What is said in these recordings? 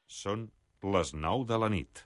Són les 9 de la nit.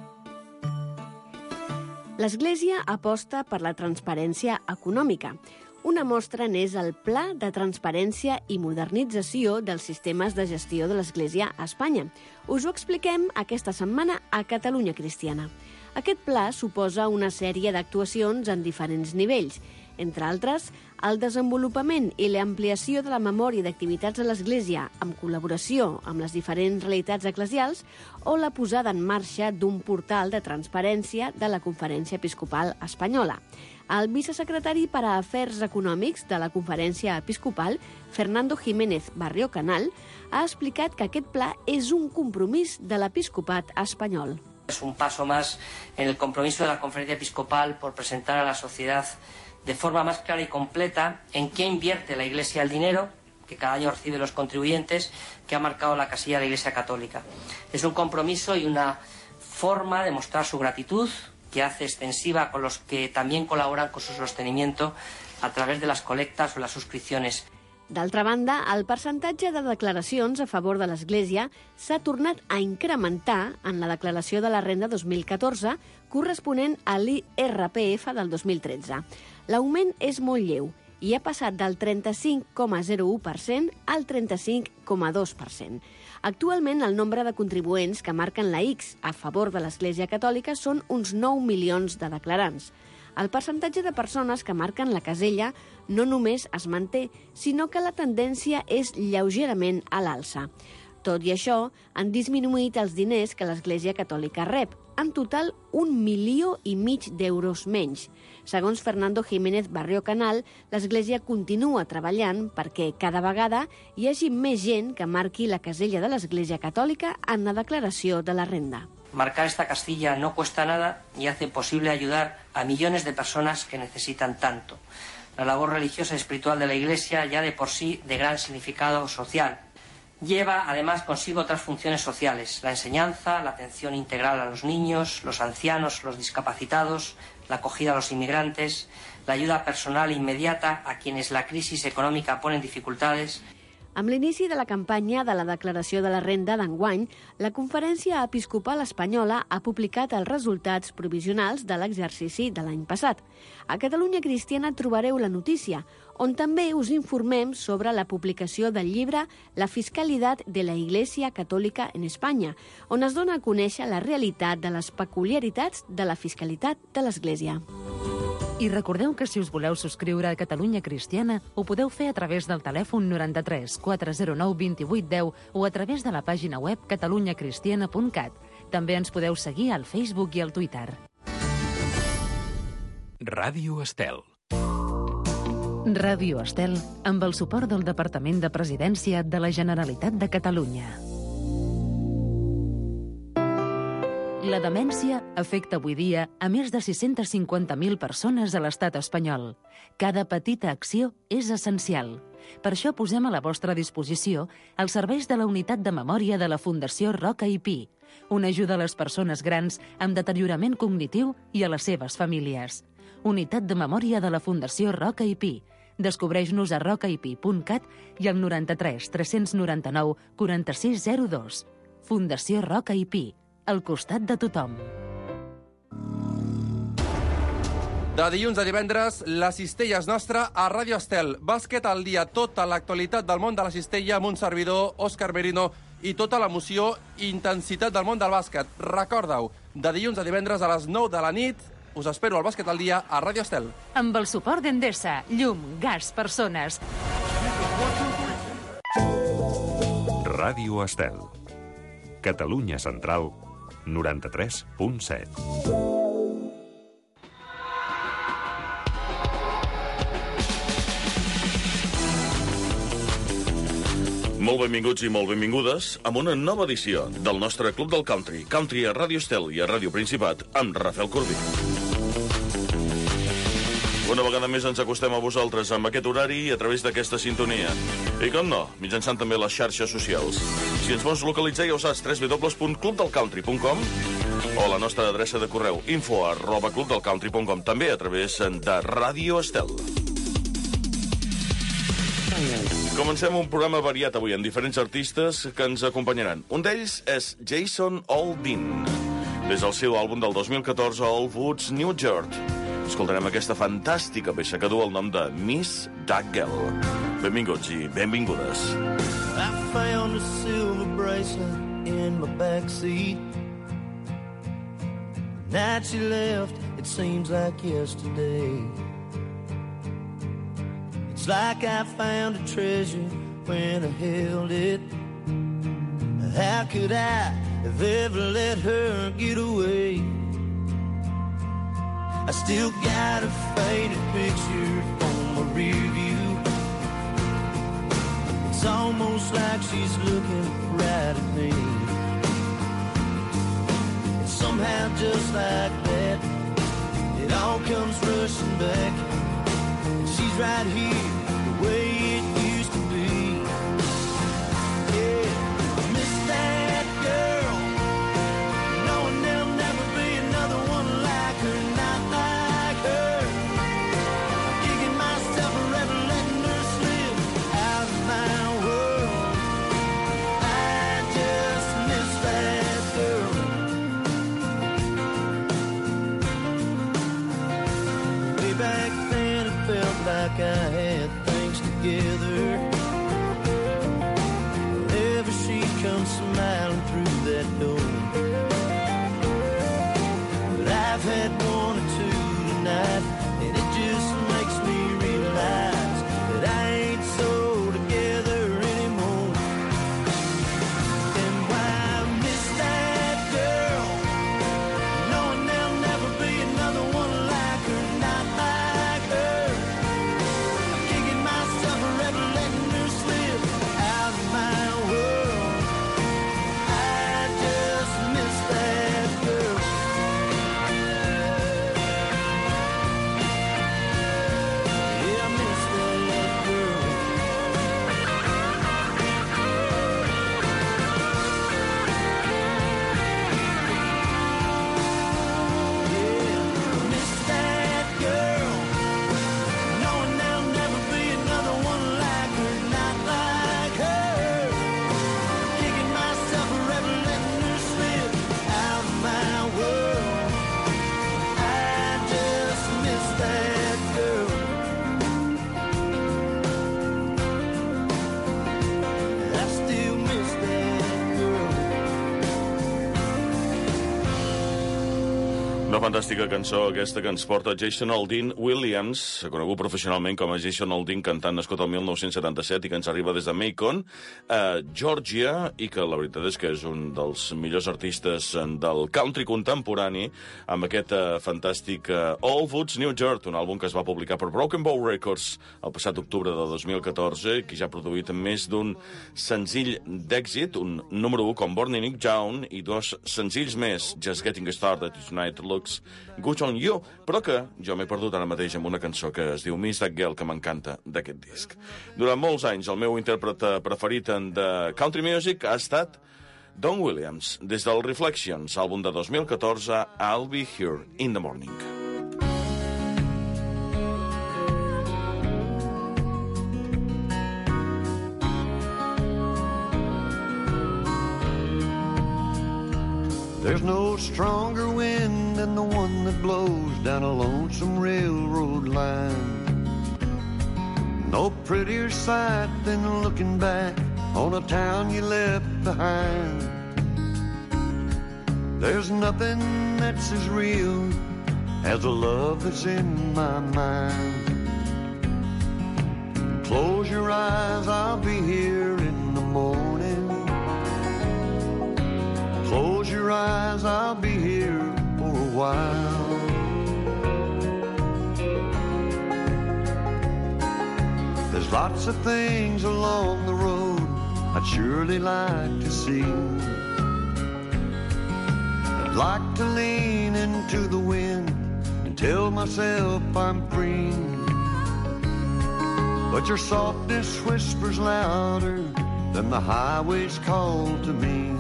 L'Església aposta per la transparència econòmica. Una mostra n'és el Pla de Transparència i Modernització dels Sistemes de Gestió de l'Església a Espanya. Us ho expliquem aquesta setmana a Catalunya Cristiana. Aquest pla suposa una sèrie d'actuacions en diferents nivells, entre altres, el desenvolupament i l'ampliació de la memòria d'activitats de l'Església amb col·laboració amb les diferents realitats eclesials o la posada en marxa d'un portal de transparència de la Conferència Episcopal Espanyola. El vicesecretari per a Afers Econòmics de la Conferència Episcopal, Fernando Jiménez Barrio Canal, ha explicat que aquest pla és un compromís de l'episcopat espanyol. Es un paso más en el compromiso de la Conferencia Episcopal por presentar a la sociedad de forma más clara y completa en qué invierte la Iglesia el dinero que cada año reciben los contribuyentes, que ha marcado la casilla de la Iglesia Católica. Es un compromiso y una forma de mostrar su gratitud que hace extensiva con los que también colaboran con su sostenimiento a través de las colectas o las suscripciones. D'altra banda, el percentatge de declaracions a favor de l'Església s'ha tornat a incrementar en la declaració de la renda 2014 corresponent a l'IRPF del 2013. L'augment és molt lleu i ha passat del 35,01% al 35,2%. Actualment, el nombre de contribuents que marquen la X a favor de l'Església Catòlica són uns 9 milions de declarants. El percentatge de persones que marquen la casella no només es manté, sinó que la tendència és lleugerament a l'alça. Tot i això, han disminuït els diners que l'Església Catòlica rep, en total 1,5 milions d'euros menys. Segons Fernando Jiménez Barrio Canal, l'Església continua treballant perquè cada vegada hi hagi més gent que marqui la casella de l'Església Catòlica en la declaració de la renda. Marcar esta casilla no cuesta nada y hace posible ayudar a millones de personas que necesitan tanto. La labor religiosa y espiritual de la Iglesia, ya de por sí de gran significado social, lleva además consigo otras funciones sociales: la enseñanza, la atención integral a los niños, los ancianos, los discapacitados, la acogida a los inmigrantes, la ayuda personal inmediata a quienes la crisis econòmica pone en dificultades. Amb l'inici de la campanya de la declaració de la renda d'enguany, la Conferència Episcopal Espanyola ha publicat els resultats provisionals de l'exercici de l'any passat. A Catalunya Cristiana trobareu la notícia, on també us informem sobre la publicació del llibre La fiscalitat de la Iglesia Catòlica en Espanya, on es dona a conèixer la realitat de les peculiaritats de la fiscalitat de l'Església. I recordeu que si us voleu subscriure a Catalunya Cristiana, ho podeu fer a través del telèfon 93 409 2810 o a través de la pàgina web catalunyacristiana.cat. També ens podeu seguir al Facebook i al Twitter. Ràdio Estel. Ràdio Estel, amb el suport del Departament de Presidència de la Generalitat de Catalunya. La demència afecta avui dia a més de 650.000 persones a l'estat espanyol. Cada petita acció és essencial. Per això posem a la vostra disposició els serveis de la Unitat de Memòria de la Fundació Roca i Pi, una ajuda a les persones grans amb deteriorament cognitiu i a les seves famílies. Unitat de Memòria de la Fundació Roca i Pi. Descobreix-nos a rocaipi.cat i al 93 399 4602. Fundació Roca i Pi, al costat de tothom. De dilluns a divendres, la cistella és nostra a Ràdio Estel. Bàsquet al dia, tota l'actualitat del món de la cistella amb un servidor, Òscar Merino, i tota l'emoció i intensitat del món del bàsquet. Recorda-ho, de dilluns a divendres a les 9 de la nit, us espero al Bàsquet al dia a Ràdio Estel. Amb el suport d'Endesa, llum, gas, persones. Ràdio Estel. Catalunya Central, 93.7. Molt benvinguts i molt benvingudes a una nova edició del nostre Club del Country, Country a Ràdio Estel i a Ràdio Principat, amb Rafael Corbí. Una vegada més ens acostem a vosaltres amb aquest horari i a través d'aquesta sintonia. I com no, mitjançant també les xarxes socials. Si ens vols localitzar ja ho saps, www.clubdelcountry.com o la nostra adreça de correu info@clubdelcountry.com, també a través de Ràdio Estel. Comencem un programa variat avui amb diferents artistes que ens acompanyaran. Un d'ells és Jason Aldean, des del seu àlbum del 2014, Old Woods, New Jersey. Escoltarem aquesta fantàstica peça que du el nom de Miss That Girl. Benvinguts i benvingudes. I found a silver bracelet in my backseat. The night she left, it seems like yesterday. It's like I found a treasure when I held it. How could I have ever let her get away? I still got a faded picture on my rear view. It's almost like she's looking right at me. And somehow just like that, it all comes rushing back. And she's right here, the way it used to be. Yeah, I miss that girl, knowing there'll never be another one like her, not like her. I'm kicking myself for ever letting her slip out of my world. I just miss that girl. Way back then it felt like I had things together. Whenever she comes smiling through that door. But I've had one or two tonight, and it just makes me realize that I ain't so together anymore. And why I miss that girl, knowing there'll never be another one like her, not like her. I'm kicking myself forever letting her slip out of my world. I just miss that girl. Yeah, I miss that girl. Yeah, I miss that girl, knowing there'll never be another one like her, not like her. Kicking myself forever letting her slip out of my world. I just miss that girl. I still miss that girl. Una fantàstica cançó aquesta que ens porta Jason Aldean Williams, conegut professionalment com a Jason Aldean, cantant nascut el 1977 i que ens arriba des de Macon, Georgia, i que la veritat és que és un dels millors artistes del country contemporani amb aquest fantàstic Old Woods, New Jersey, un àlbum que es va publicar per Broken Bow Records el passat octubre de 2014, que ja ha produït més d'un senzill d'èxit, un número 1 com Born in Nick Down i 2 senzills més, Just Getting Started, Tonight Looks Good on You, però que jo m'he perdut ara mateix amb una cançó que es diu Miss That Girl, que m'encanta d'aquest disc. Durant molts anys el meu intèrpret preferit de country music ha estat Don Williams, des del Reflections, àlbum de 2014, I'll Be Here in the Morning. There's no stronger wind than the one that blows down a lonesome railroad line. No prettier sight than looking back on a town you left behind. There's nothing that's as real as the love that's in my mind. Close your eyes, I'll be here in the morning. Close your eyes, I'll be here for a while. There's lots of things along the road I'd surely like to see. I'd like to lean into the wind and tell myself I'm free. But your softness whispers louder than the highway's call to me.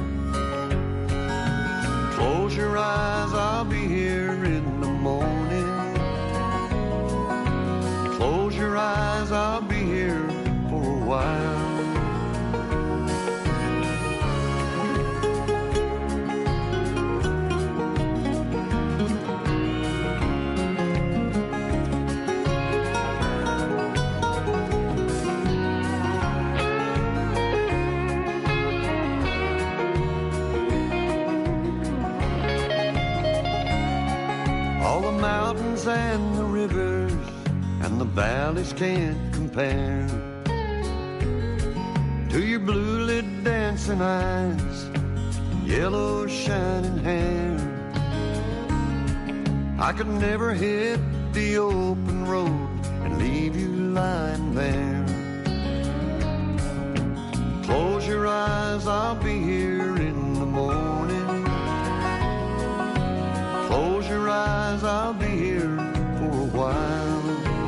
Close your eyes, I'll be here in the morning. Close your eyes, I'll be here for a mountains and the rivers and the valleys can't compare to your blue-lit dancing eyes, yellow shining hair. I could never hit the open road and leave you lying there. Close your eyes, I'll be here in the morning. Close your eyes, I'll be here for a while.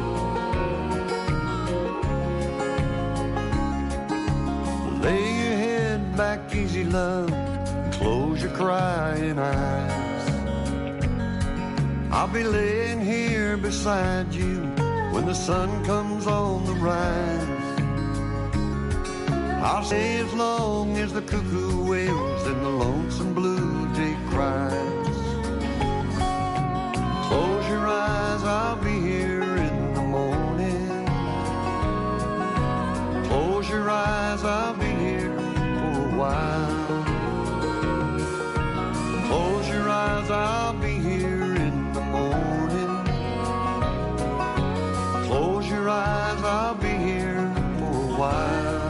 Lay your head back easy, love, and close your crying eyes. I'll be laying here beside you when the sun comes on the rise. I'll stay as long as the cuckoo wails and the lonesome blue jay cries. Close your eyes, I'll be here in the morning. Close your eyes, I'll be here for a while. Close your eyes, I'll be here in the morning. Close your eyes, I'll be here for a while.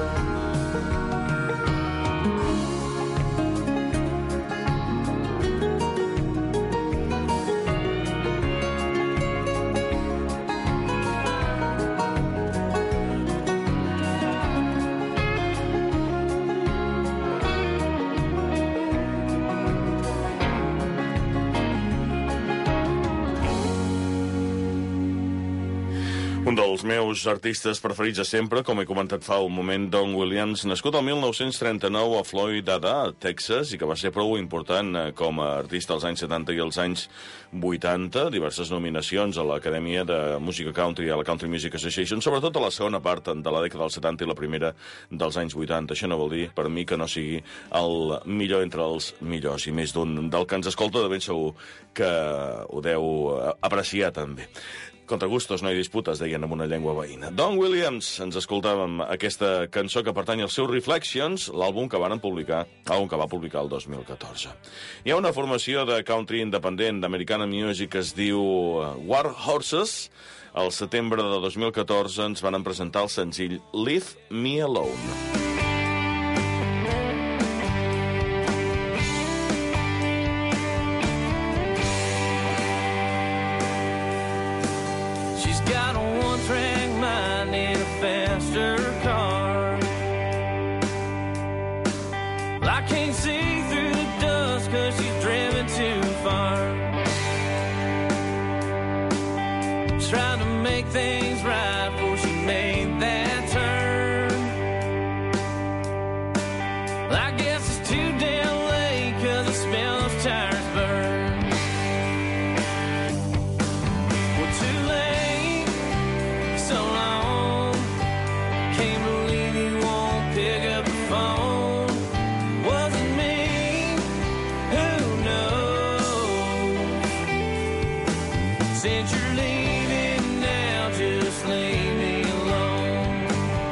Un dels meus artistes preferits de sempre, com he comentat fa un moment, Don Williams, nascut el 1939 a Floydada, Texas, i que va ser prou important com a artista als anys 70 i als anys 80, diverses nominacions a l'Acadèmia de Música Country i a la Country Music Association, sobretot a la segona part de la dècada dels 70 i la primera dels anys 80. Això no vol dir, per mi, que no sigui el millor entre els millors, i més d'un del que ens escolta de ben segur que ho deu apreciar també. Contra gustos no hi disputes, deien amb una llengua veïna. Don Williams, ens escoltàvem aquesta cançó que pertany als seus Reflections, l'àlbum que va publicar el 2014. Hi ha una formació de country independent d'Americana Music que es diu War Horses. Al setembre de 2014 ens van presentar el senzill Leave Me Alone. Trying to make things right before she made that turn. I guess it's too damn late, 'cause I smell those tires burn. Well, too late, so long. Can't believe you won't pick up the phone. Wasn't me, who knows? Since you're leaving, just leave me alone.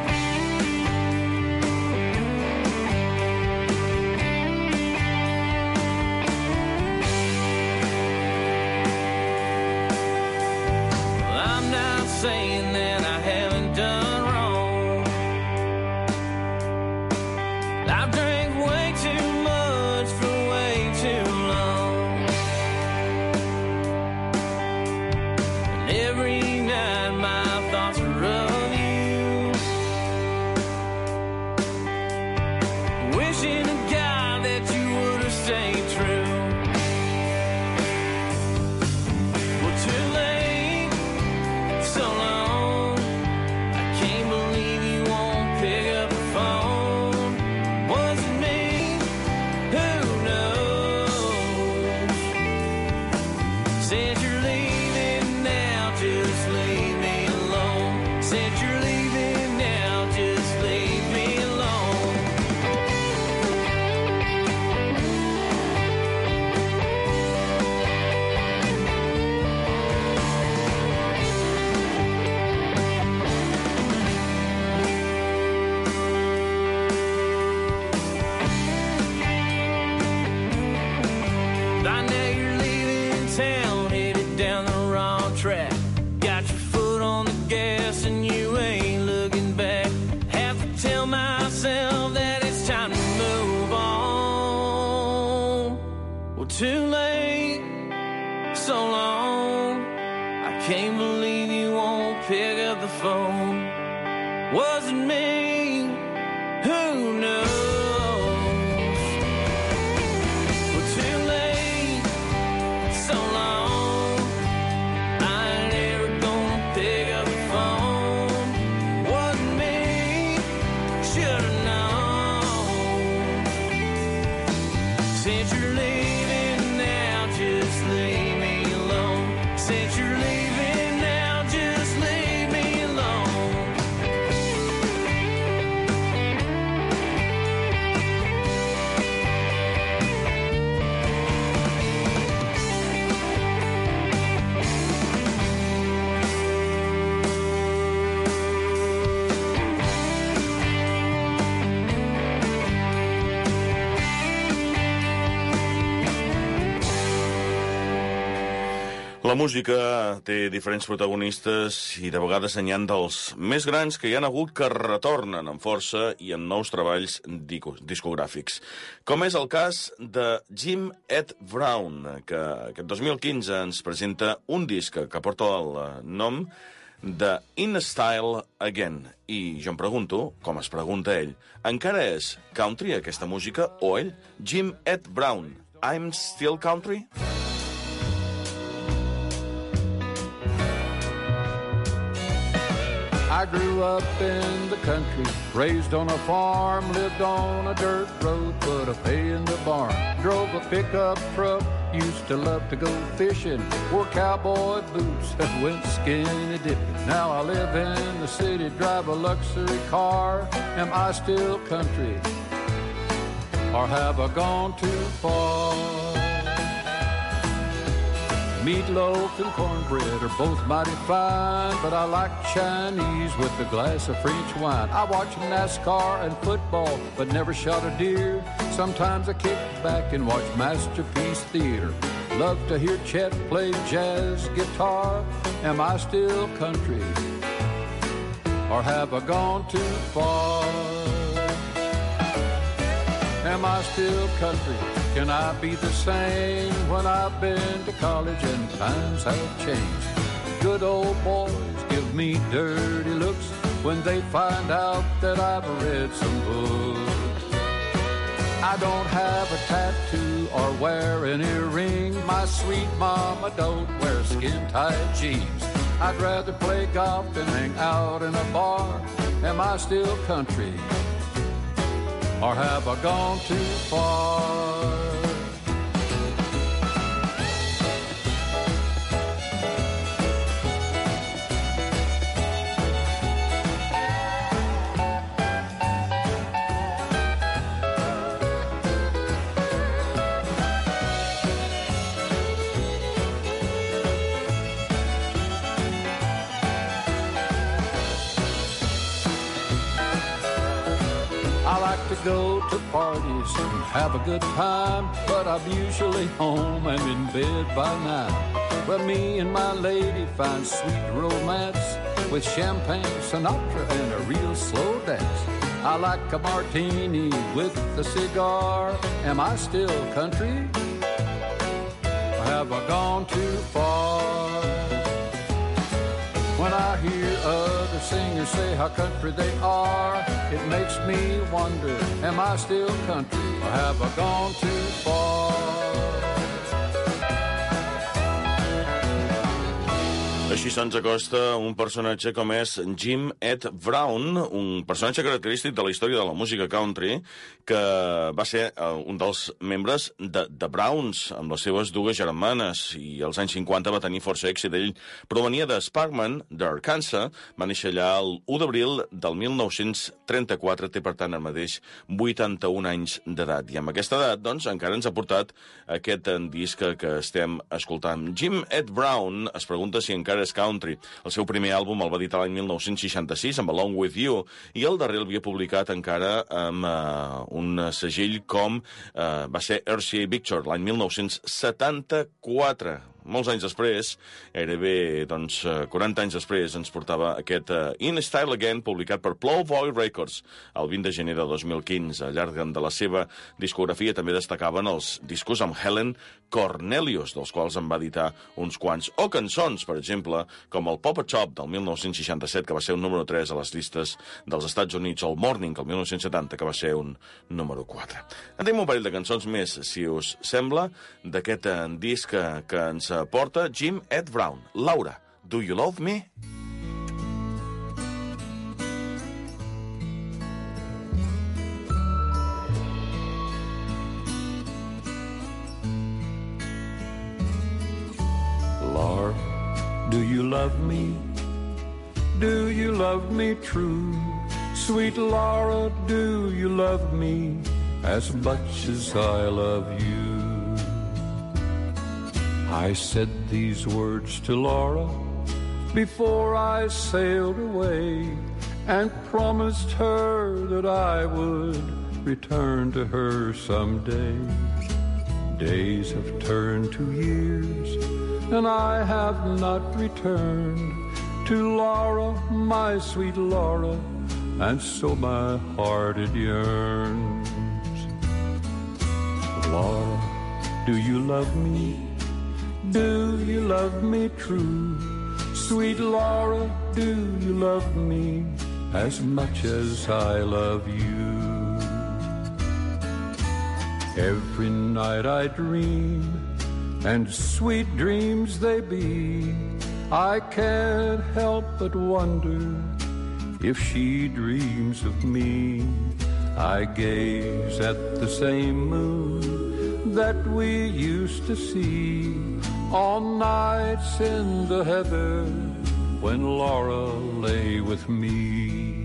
Well, I'm not saying that I haven't done wrong. I've drank way too much for way too long. too late, so long. I can't believe you won't pick up the phone. Was it me? Who knows? Well, too late, so long. I ain't ever gonna pick up the phone. Wasn't me, should've known. Since you're leaving now, just leave me alone. Since you're leaving now, just leave me alone. La música té diferents protagonistes i de vegades n'hi ha dels més grans que hi han hagut que retornen amb força i amb nous treballs discogràfics. Com és el cas de Jim Ed Brown, que aquest 2015 ens presenta un disc que porta el nom de In Style Again. I jo em pregunto, com es pregunta ell, encara és country aquesta música o ell? Jim Ed Brown, I'm Still Country? I grew up in the country, raised on a farm, lived on a dirt road, put a hay in the barn, drove a pickup truck, used to love to go fishing, wore cowboy boots and went skinny dipping. Now I live in the city, drive a luxury car. Am I still country, or have I gone too far? Meatloaf and cornbread are both mighty fine, but I like Chinese with a glass of French wine. I watch NASCAR and football, but never shot a deer. Sometimes I kick back and watch Masterpiece Theater. Love to hear Chet play jazz guitar. Am I still country, or have I gone too far? Am I still country? Can I be the same when I've been to college and times have changed? Good old boys give me dirty looks when they find out that I've read some books. I don't have a tattoo or wear an earring. My sweet mama don't wear skin-tight jeans. I'd rather play golf than hang out in a bar. Am I still country, or have I gone too far? I like to go to parties and have a good time, but I'm usually home and in bed by 9. Well, me and my lady find sweet romance with champagne, Sinatra, and a real slow dance. I like a martini with a cigar. Am I still country, or have I gone too far? When I hear other singers say how country they are, it makes me wonder, am I still country, or have I gone too far? Així se'ns acosta un personatge com és Jim Ed Brown, un personatge característic de la història de la música country, que va ser un dels membres de The Browns, amb les seves dues germanes, i als anys 50 va tenir força èxit. Ell provenia de Sparkman, d'Arkansas, va néixer allà el 1 d'abril del 1934, té per tant el mateix 81 anys d'edat. I amb aquesta edat, doncs, encara ens ha portat aquest disc que estem escoltant. Jim Ed Brown es pregunta si encara és country. El seu primer àlbum el va editar l'any 1966 amb Along With You, i el darrer l'havia publicat encara amb un segell com va ser RCA Victor l'any 1974. molts anys després, gairebé 40 anys després, ens portava aquest In Style Again, publicat per Plowboy Records, el 20 de gener de 2015. Al llarg de la seva discografia també destacaven els discos amb Helen Cornelius, dels quals en va editar uns quants, o cançons, per exemple, com el Pop Shop del 1967, que va ser un número 3 a les llistes dels Estats Units, o el Morning, el 1970, que va ser un número 4. En tenim un parell de cançons més, si us sembla, d'aquest disc que ens porta Jim Ed Brown. Laura, Do You Love Me? Laura, do you love me? Do you love me true? Sweet Laura, do you love me as much as I love you? I said these words to Laura before I sailed away and promised her that I would return to her someday. Days have turned to years and I have not returned to Laura, my sweet Laura, and so my heart it yearns. Laura, do you love me? Do you love me true? Sweet Laura, do you love me as much as I love you? Every night I dream, and sweet dreams they be. I can't help but wonder if she dreams of me. I gaze at the same moon that we used to see on nights in the heather when Laura lay with me.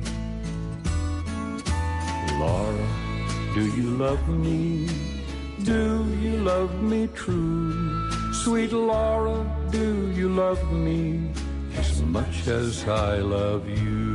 Laura, do you love me? Do you love me true? Sweet Laura, do you love me as much as I love you?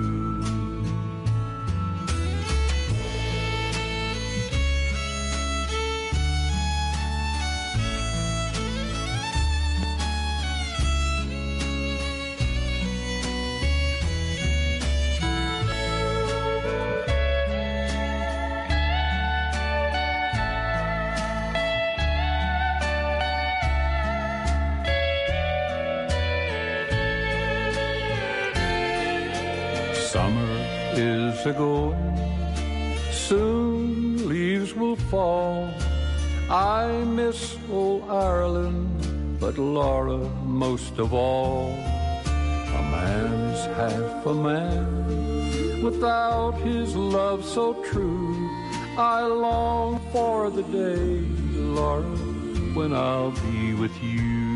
Summer is a-going, soon leaves will fall. I miss old Ireland, but Laura most of all. A man is half a man without his love so true. I long for the day, Laura, when I'll be with you.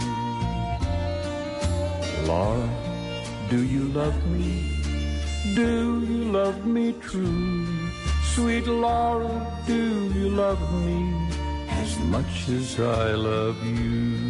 Laura, do you love me? Do you love me true? Sweet Laura, do you love me as much as I love you?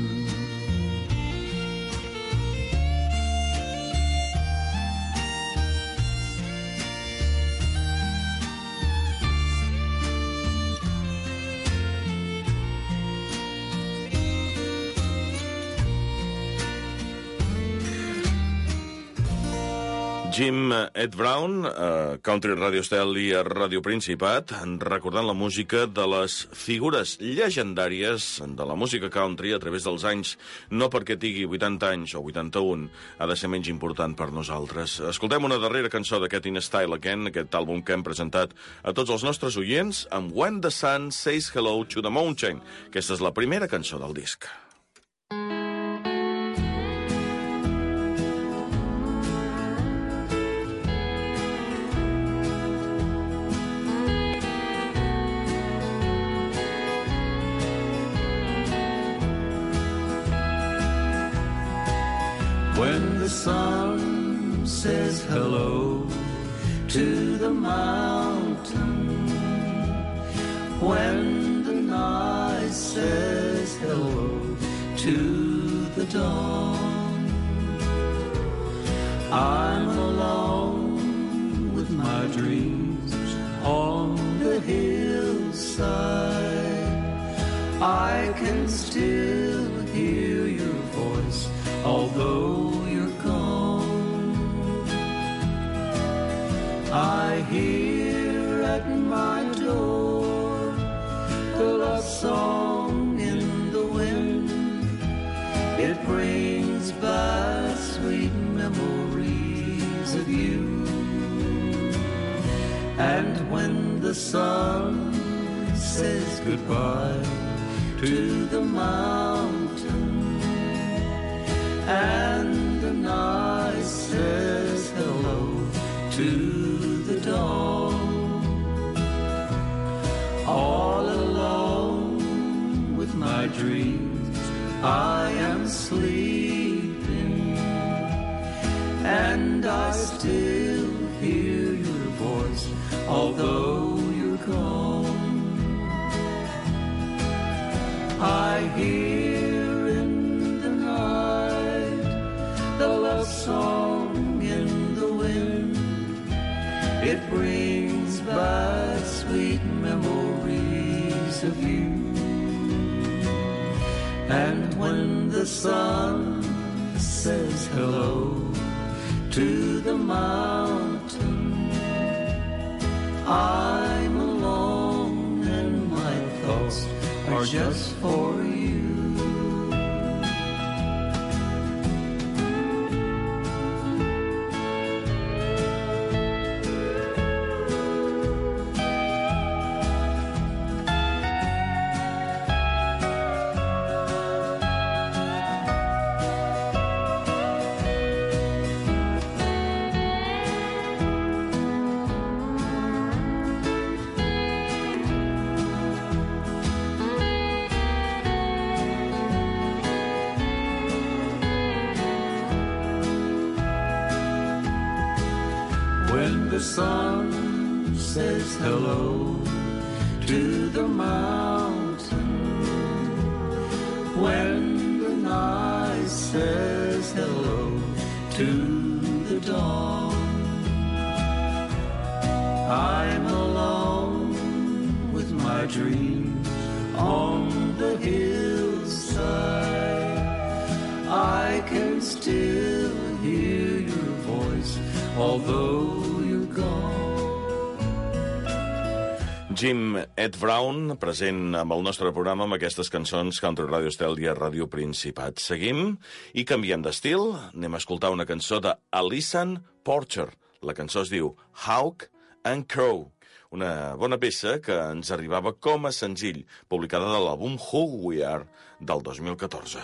Jim Ed Brown, a Country Radio Estel i a Ràdio Principat, recordant la música de les figures llegendàries de la música country a través dels anys, no perquè tingui 80 anys o 81, ha de ser menys important per nosaltres. Escoltem una darrera cançó d'aquest In Style Again, aquest àlbum que hem presentat a tots els nostres oients, amb When the Sun Says Hello to the Mountain. Aquesta és la primera cançó del disc. When the sun says hello to the mountain, when the night says hello to the dawn, I'm alone with my dreams on the hillside. I can still hear your voice, although you're gone. I hear at my door a love song in the wind. It brings back sweet memories of you. And when the sun says goodbye to the mountain, and the night says hello to the dawn, all alone with my dreams I am sleeping, and I still hear your voice, although you're gone. I hear in the night the love song in the wind. It brings back sweet memories of you. And when the sun says hello to the mountain, I'm alone and my thoughts are just for you. When the sun says hello to the mountain, when the night says hello to the dawn, I'm alone with my dreams on the hillside. I can still hear your voice, although you're gone. Jim Ed Brown, present amb el nostre programa amb aquestes cançons Country Radio Estel i a Ràdio Principat. Seguim i canviem d'estil. Anem a escoltar una cançó de Alison Porcher. La cançó es diu Hawk and Crow. Una bona peça que ens arribava com a senzill, publicada de l'àlbum Who We Are del 2014.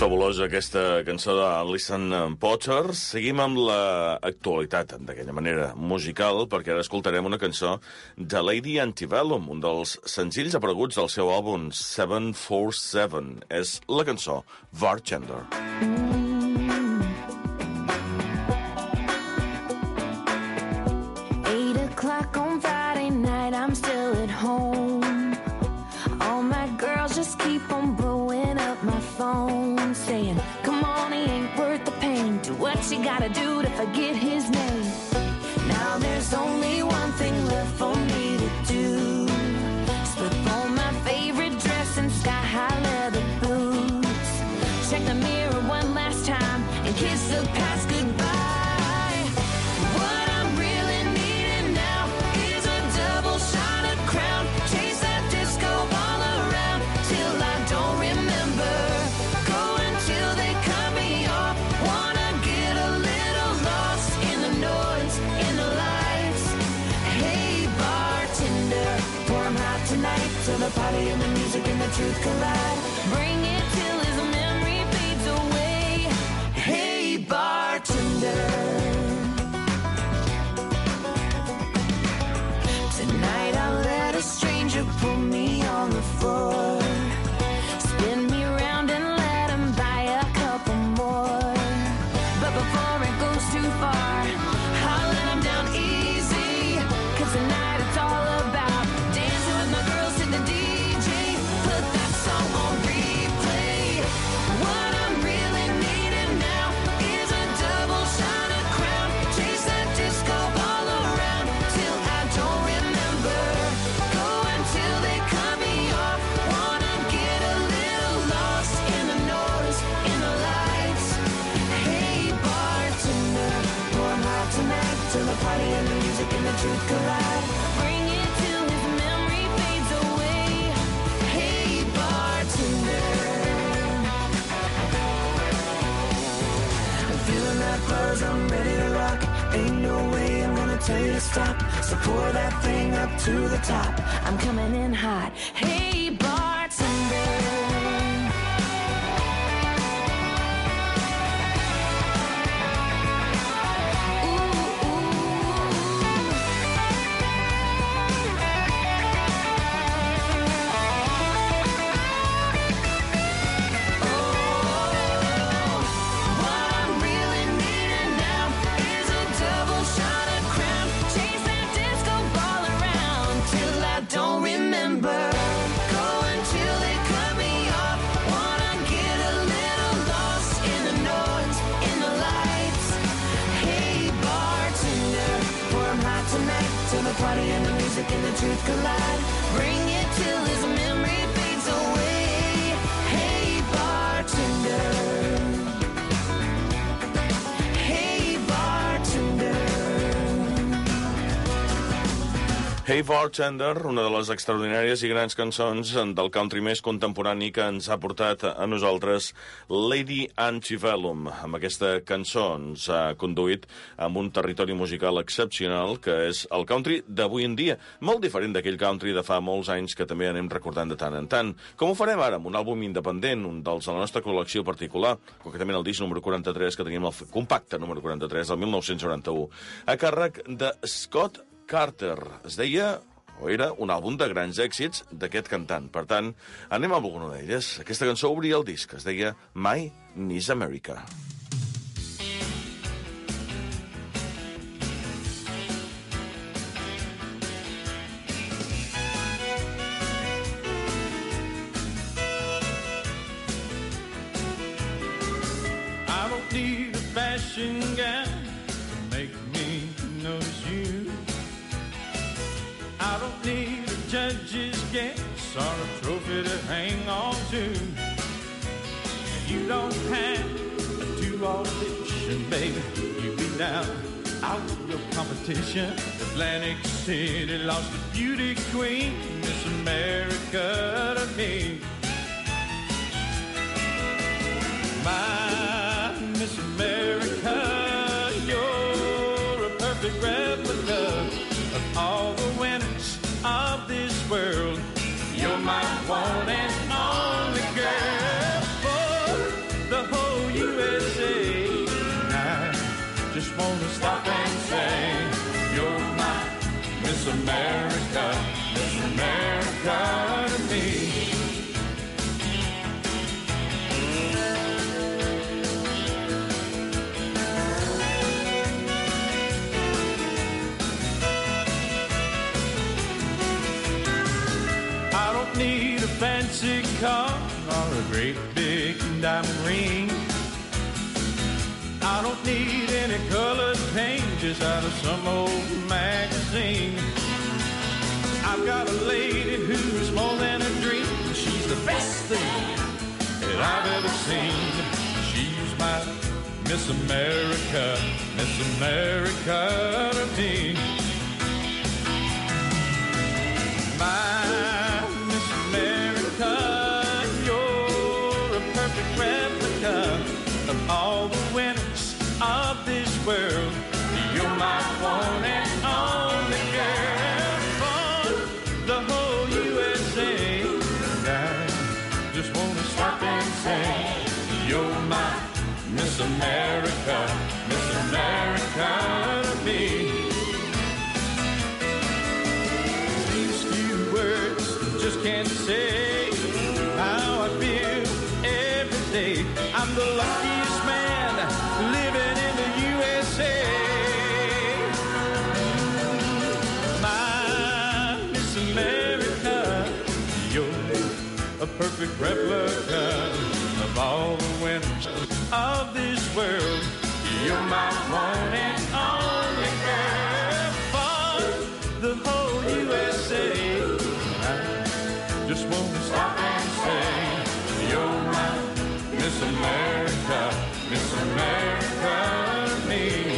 fabulosa aquesta cançó de Listen Potter. Seguim amb l'actualitat, d'aquella manera musical, perquè ara escoltarem una cançó de Lady Antebellum, un dels senzills apareguts del seu àlbum 747. És la cançó Bartender. 8 o'clock on Friday night, I'm still at home. All my girls just keep on blowing up my phone, saying, come on, he ain't worth the pain. Do what you gotta do to forget his name. Now there's only one thing left for me to do. Slip on my favorite dress and sky-high leather boots. Check the mirror one last time and kiss the past goodbye. What I'm really needing now is a double shot of Crown. Chase that disco ball around till I don't remember. Go until they cut me off. Wanna get a little lost in the noise, in the lights. Hey bartender, pour 'em hot tonight till the party and the music and the truth collide. Bring it till his memory fades away. Hey bartender. Tonight I'll let a stranger pull me on the floor. Spin me around and let him buy a couple more. But before it goes too far, I'll let him down easy. 'Cause tonight it's all about dancing with my girls to the DJ. Put that song on replay. What I'm really needing now is a double shot of Crown. Chase that disco ball around till I don't remember. Go until they cut me off. Wanna get a little lost in the noise, in the lights. Hey bartender, pour 'em hot tonight till the party and the music and the truth collide. Bring it till his memory fades away. Hey bartender. I'm feeling that buzz, I'm ready to rock. Ain't no way I'm gonna tell you to stop. So pour that thing up to the top. I'm coming in hot. Hey bartender. What I'm really needing now is a double shot of Crown. Chase that disco ball around till I don't remember. Go until they cut me off. Wanna get a little lost in the noise, in the lights. Hey bartender, pour 'em hot tonight till the party and the music and the truth collide. Bring it till his memory fades away. Hey bartender. Hey bartender. Hey Bartender, una de les extraordinàries i grans cançons del country més contemporani que ens ha portat a nosaltres Lady Antebellum. Amb aquesta cançó ens ha conduït amb un territori musical excepcional que és el country d'avui en dia, molt diferent d'aquell country de fa molts anys que també anem recordant de tant en tant. Com ho farem ara amb un àlbum independent, un dels de la nostra col·lecció particular, concretament el disc número 43, que tenim el compacte número 43 del 1991, a càrrec de Scott Carter. Es deia, o era, un àlbum de grans èxits d'aquest cantant. Per tant, anem amb alguna d'elles. Aquesta cançó obria el disc. Es deia My Miss America. I don't need a fashion gown to make me notice you. I don't need a judge's guess or a trophy to hang on to. You don't have to audition, baby. You beat out your competition. Atlantic City lost the beauty queen, Miss America to me. My Miss America, you're a perfect replica of all the winners of this world. You're my one and only girl. For the Miss America to me. I don't need a fancy car or a great big diamond ring. I don't need any colored paint just out of some old magazine. I've got a lady who's more than a dream. She's the best thing that I've ever seen. She's my Miss America to me. My Miss America, you're a perfect replica of all the winners of this world. You're my one and only girl for the whole USA. And I just want to stop and say, you're my Miss America to me. These few words just can't say how I feel every day. I'm the luckiest man living in the USA. My Miss America, you're a perfect replica of all the winners of this world. You're my one and only girl for the whole USA. I just want to stop and say, you're my Miss America to me.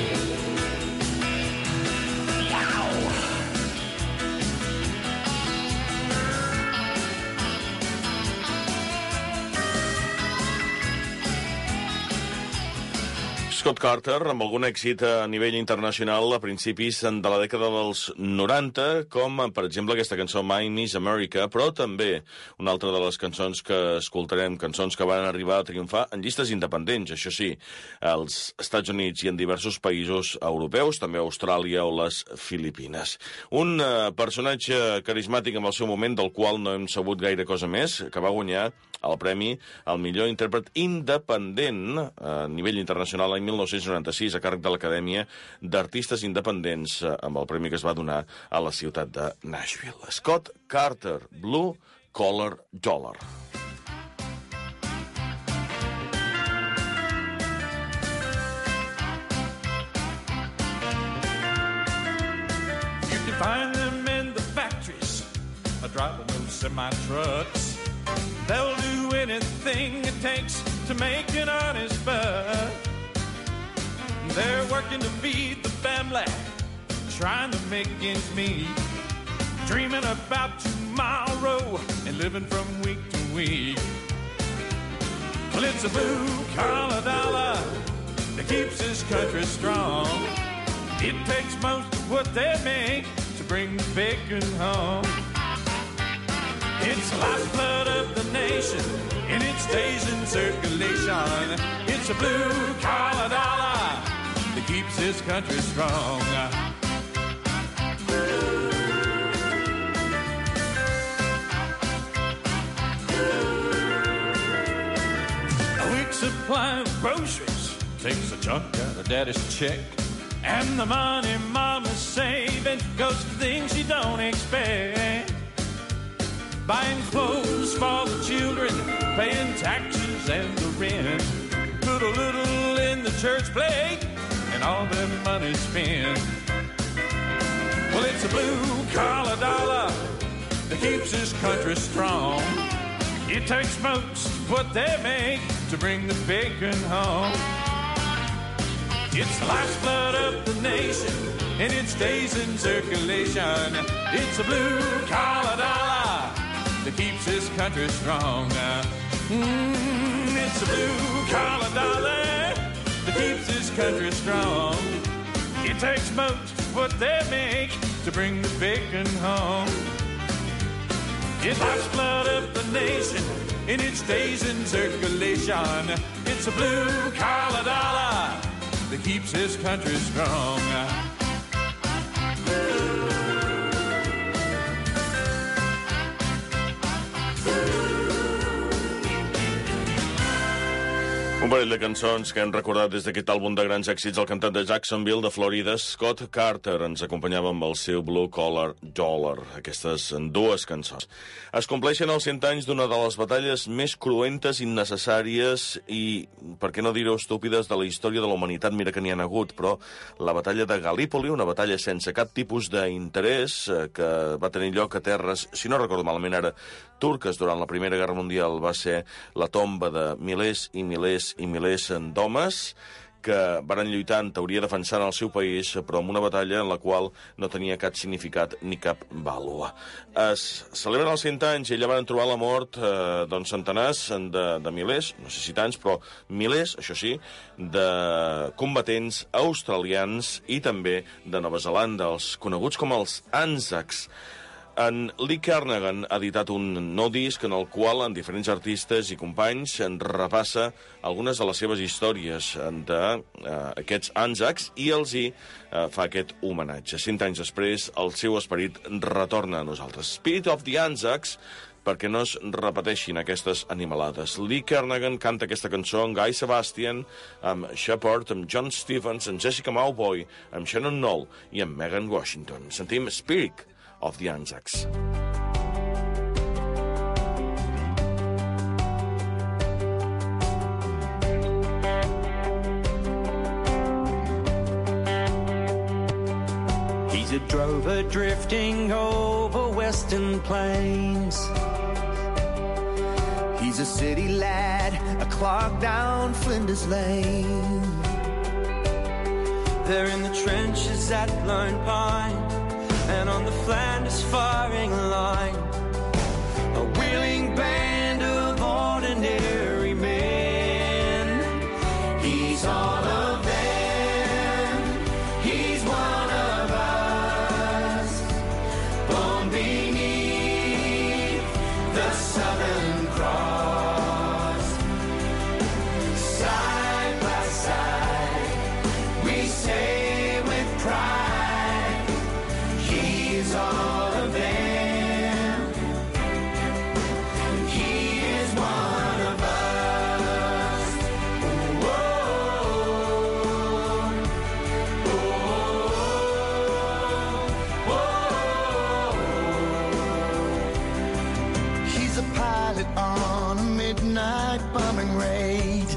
Scott Carter, amb algun èxit a nivell internacional a principis de la dècada dels 90, com, per exemple, aquesta cançó My Miss America, però també una altra de les cançons que escoltarem, cançons que van arribar a triomfar en llistes independents, això sí, als Estats Units i en diversos països europeus, també a Austràlia o les Filipines. Un personatge carismàtic en el seu moment, del qual no hem sabut gaire cosa més, que va guanyar el premi al millor intèrpret independent a nivell internacional l'any 1996 a càrrec de l'Acadèmia d'Artistes Independents amb el premi que es va donar a la ciutat de Nashville. Scott Carter, Blue Collar Dollar. You can find them in the factories, driving those semi-trucks. They'll do anything it takes to make an honest buck. They're working to feed the family, trying to make ends meet, dreaming about tomorrow and living from week to week. Well, it's a blue-collar dollar that keeps this country strong. It takes most of what they make to bring the bacon home. It's the lifeblood of the nation, and it stays in circulation. It's a blue-collar dollar that keeps this country strong. A week's supply of groceries takes a chunk out of Daddy's check, and the money Mama's saving goes to things you don't expect. Buying clothes for the children, paying taxes and the rent. Put a little in the church plate, and all their money spent. Well, it's a blue-collar dollar that keeps this country strong. It takes most of what they make to bring the bacon home. It's the lifeblood of the nation, and it stays in circulation. It's a blue-collar dollar that keeps this country strong. It's a blue-collar dollar that keeps this country strong. It takes most of what they make to bring the bacon home. It's the lifeblood of the nation, and it stays in circulation. It's a blue-collar dollar that keeps this country strong. Un parell de cançons que hem recordat des d'aquest àlbum de grans èxits. El cantant de Jacksonville, de Florida, Scott Carter, ens acompanyava amb el seu Blue Collar Dollar. Aquestes dues cançons. Es compleixen els 100 anys d'una de les batalles més cruentes, innecessàries i, per què no dir-ho, estúpides de la història de la humanitat. Mira que n'hi ha hagut, però la batalla de Gallipoli, una batalla sense cap tipus d'interès, que va tenir lloc a terres, si no recordo malament ara, turques durant la Primera Guerra Mundial, va ser la tomba de milers i milers i milers d'homes que varen lluitar, en teoria, defensant el seu país, però en una batalla en la qual no tenia cap significat ni cap vàlua. Es celebren els 100 anys i allà van trobar la mort centenars de milers, no sé si tants, però milers, això sí, de combatents australians i també de Nova Zelanda, els coneguts com els Anzacs. En Lee Kernaghan ha editat un nou disc en el qual, en diferents artistes i companys, repassa algunes de les seves històries d'aquests Anzacs i els fa aquest homenatge. 100 anys després, el seu esperit retorna a nosaltres. Spirit of the Anzacs, perquè no es repeteixin aquestes animalades. Lee Kernaghan canta aquesta cançó amb Guy Sebastian, amb Shepard, amb John Stevens, amb Jessica Mauboy, amb Shannon Knoll i amb Megan Washington. Sentim Spirit of the Anzacs. He's a drover drifting over western plains. He's a city lad, a clog down Flinders Lane. They're in the trenches at Lone Pine and on the Flanders firing line, a wheeling band of ordinary men. He's all of them, he's one of us, born beneath the Southern Cross. Side by side, we say with pride, all of them, he is one of us. Whoa, whoa, whoa. He's a pilot on a midnight bombing raid.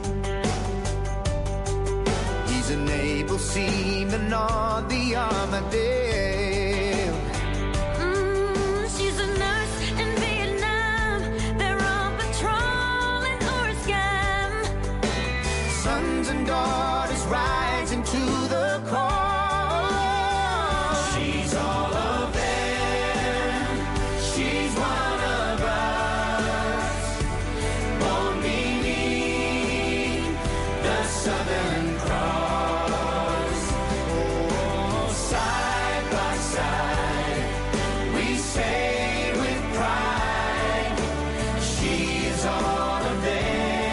He's an able seaman on the Armadale. And daughters rising to the call. She's all of them, she's one of us, born beneath the Southern Cross. Oh, side by side, we say with pride, she's all of them.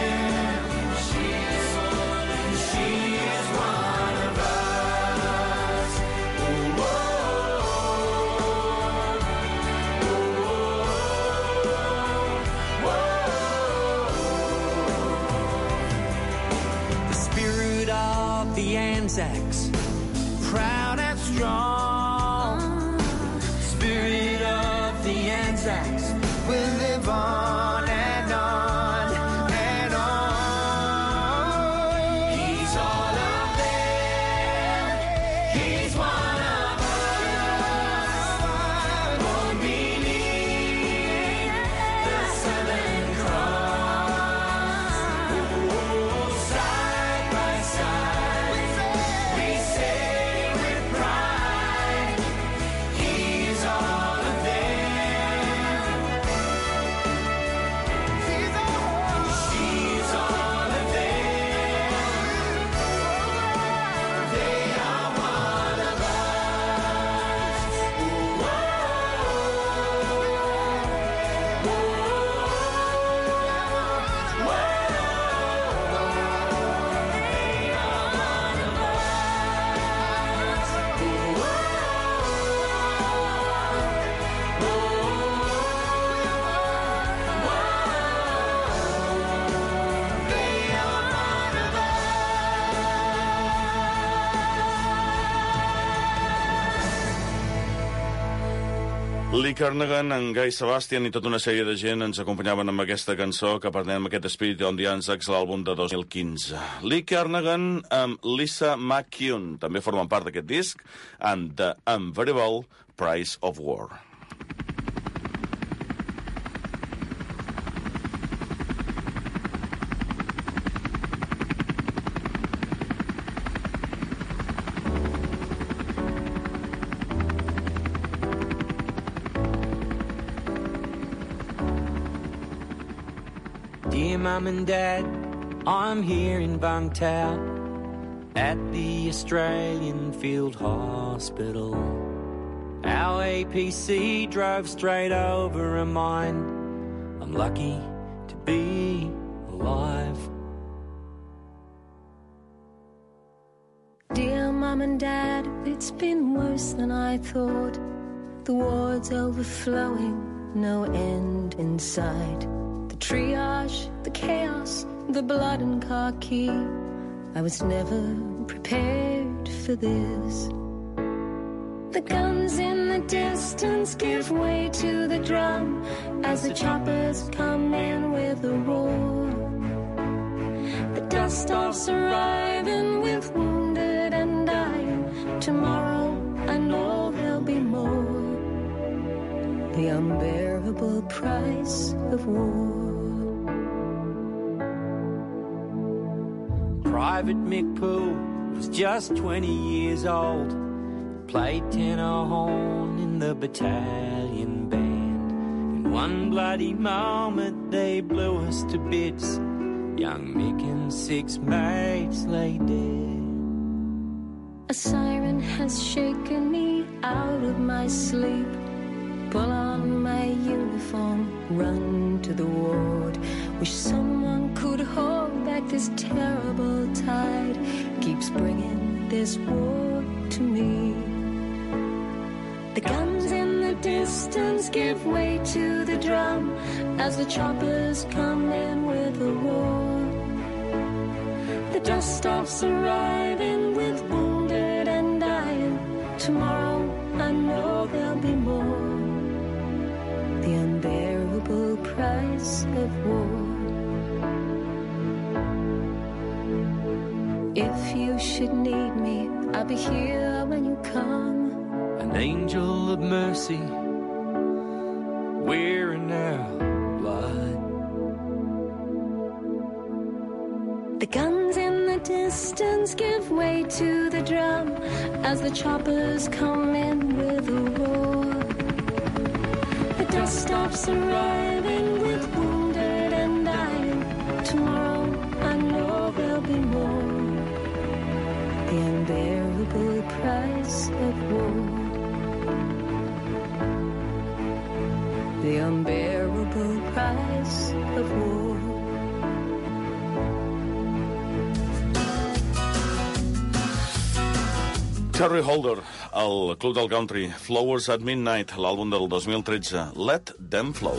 Anzacs, proud and strong. Spirit of the Anzacs will live on and on and on. He's all of them, he's one of us, born beneath the Southern Cross. Oh, side by side, we say with pride. Lee Kernaghan, en Guy Sebastian i tota una sèrie de gent ens acompanyaven amb aquesta cançó que pertany amb aquest Spirit on the Anzacs, l'àlbum de 2015. Lee Kernaghan amb Lisa McCune també formen part d'aquest disc, and The Unvariable Price of War. Dear Mum and Dad, I'm here in Vung Tau at the Australian Field Hospital. Our APC drove straight over a mine. I'm lucky to be alive. Dear Mum and Dad, it's been worse than I thought. The ward's overflowing, no end in sight. The triage, the chaos, the blood and khaki. I was never prepared for this. The guns in the distance give way to the drum as the choppers come in with a roar. The dust-offs arriving with wounded and dying. Tomorrow I know there'll be more. The unbearable price of war. Private Mick Poole was just 20 years old. Played tenor horn in the battalion band. In one bloody moment they blew us to bits. Young Mick and 6 mates lay dead. A siren has shaken me out of my sleep. Pull on my uniform, run to the ward. Wish someone could hold back this terrible tide. Keeps bringing this war to me. The guns in the distance give way to the drum as the choppers come in with a roar. The dust-offs arriving with wounded and dying. Tomorrow I know there'll be more. The unbearable price of war. If you should need me, I'll be here when you come. An angel of mercy, wearing our blood. The guns in the distance give way to the drum as the choppers come in with a roar. The dust-offs arriving with wounded and dying. Tomorrow I know there'll be more. The unbearable price of war. The unbearable price of war. Terry Holder, al Club del Country, Flowers at Midnight, l'àlbum del 2013, Let Them Flow.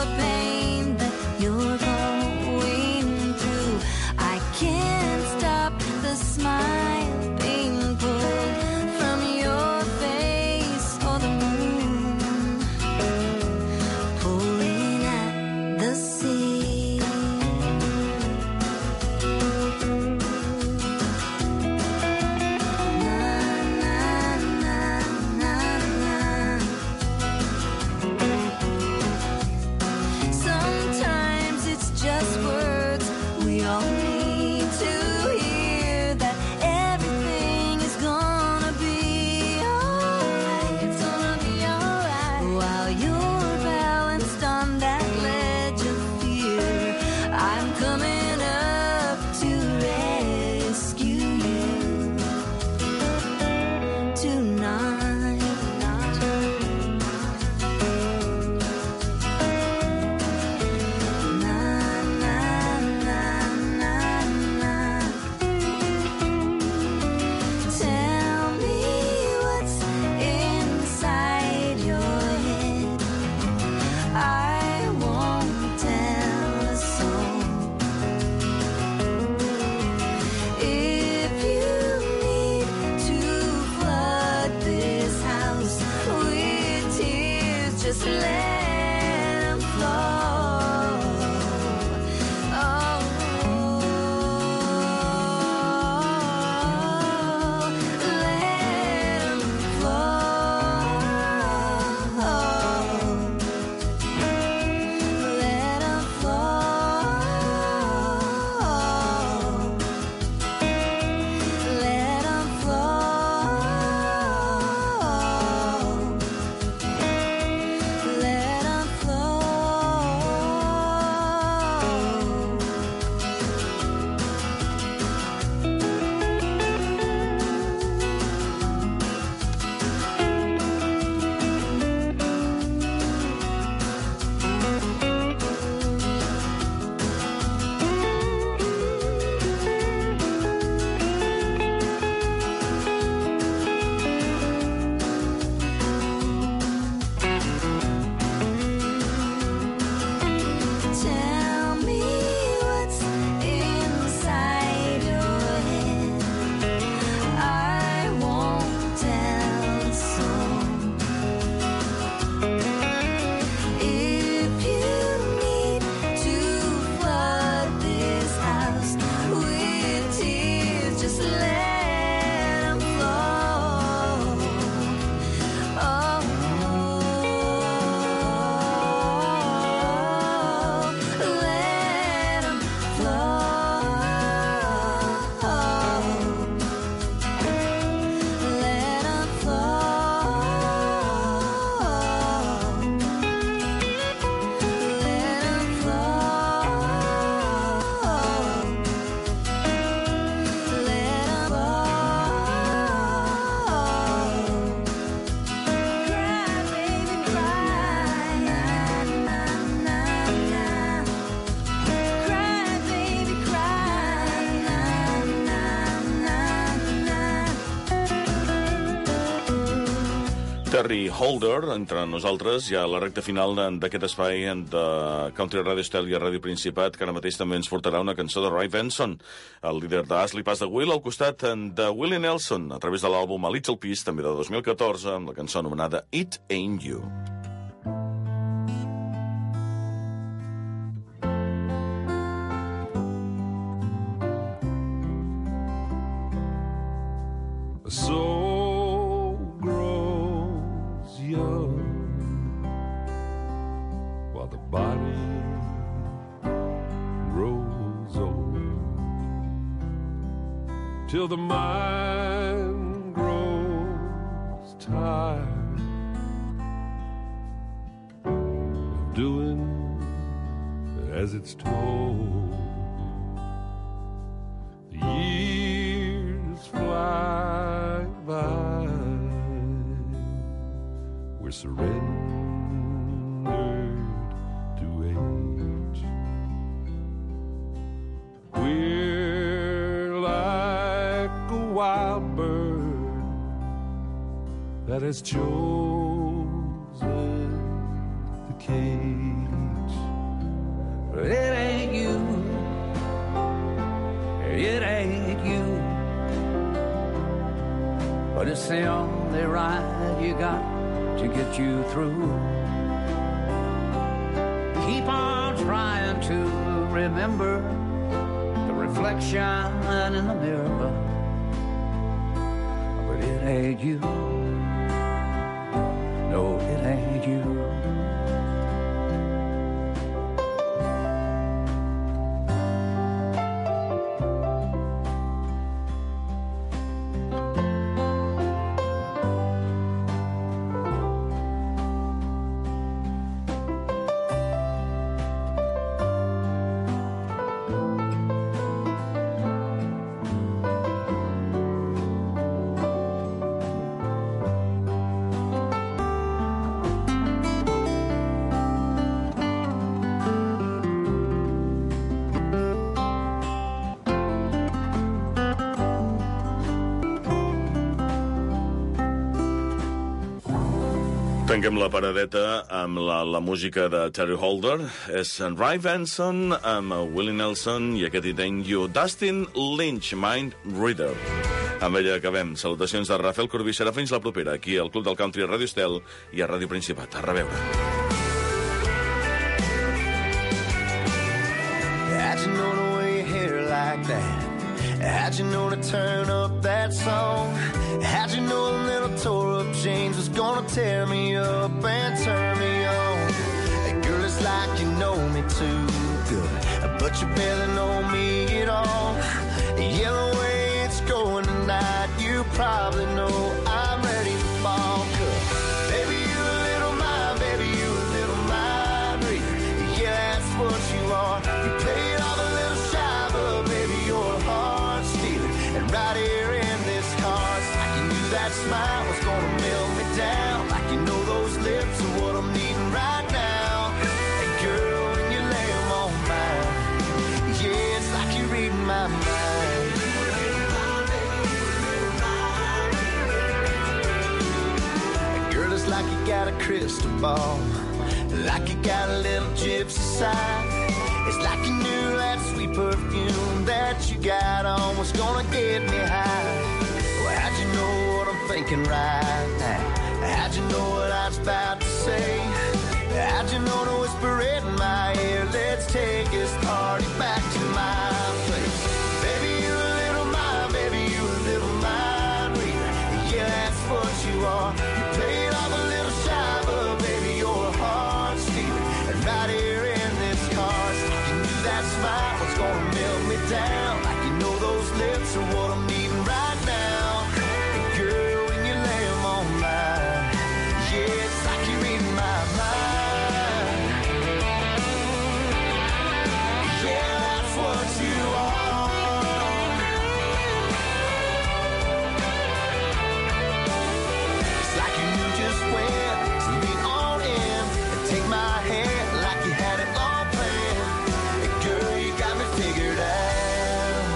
You're going through. I can't stop Terry Holder, entre nosaltres, ja a la recta final d'aquest espai de Country Radio Estel i Ràdio Principat, que ara mateix també ens portarà una cançó de Roy Benson, el líder d'Ashley Paz de Will, al costat de Willie Nelson, a través de l'àlbum A Little Piece, també de 2014, amb la cançó anomenada It Ain't You. soul grows young while the body grows old, till the mind grows tired of doing as it's told. The years fly by, we're surrendered to age. We're like a wild bird that has chosen the cage. But it ain't you, it ain't you, but it's the only ride you got to get you through. Keep on trying to remember the reflection in the mirror, but it ain't you. No, it ain't you. Tanquem la paradeta amb la música de Terry Holder. És en Ray Benson amb Willie Nelson i aquest It Ain't You. Dustin Lynch, Mind Reader. Amb ella acabem. Salutacions de Rafael Corbí. Serà fins la propera, aquí al Club del Country a Ràdio Estel i a Ràdio Principat. A reveure. How'd you know to wear your hair like that? How'd you know to turn up that song? How'd you know a little tore up jeans was gonna tear me up and turn me on? Hey, girl, it's like you know me too good, but you barely know me at all. Yeah, the way it's going tonight, you probably know I'm ready to fall. Baby, you a little mind, baby, you a little mind reader. Yeah, that's what you are. You play it off a little shy, but baby, you're a heart stealer. And right here in this car, it's like you knew that smile was gonna melt me down. Like you know those lips are what I'm needing right now. And girl, when you lay them on mine, yeah, it's like you're reading my mind. And girl, it's like you got a crystal ball, like you got a little gypsy side. It's like you knew that sweet perfume that you got on was gonna get me high. Well, how'd you know what I'm thinking right now? How'd you know what I was about to say? How'd you know to whisper it in my ear? Let's take this party back to my place. Baby, you a little mind, baby, you a little mind reader. Yeah, that's what you are. You play it off a little shy, but baby, you're a heart stealer. And right here in this car, you knew that smile was gonna melt me down. Like you know those lips are what I'm needing right now. And girl, when you lay them on mine, yeah, it's like you're reading my mind. Yeah, that's what you are. It's like you knew just when to lean on in and take my hand like you had it all planned. And girl, you got me figured out.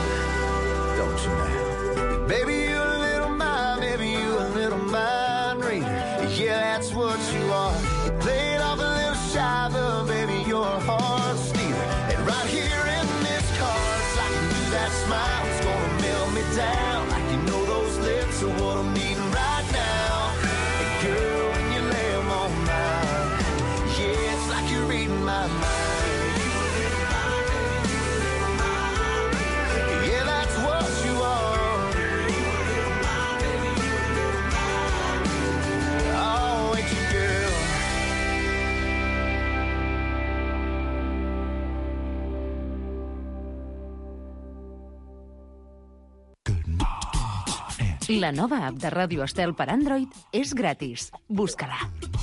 La nova app de Ràdio Estel per Android és gratis. Busca-la.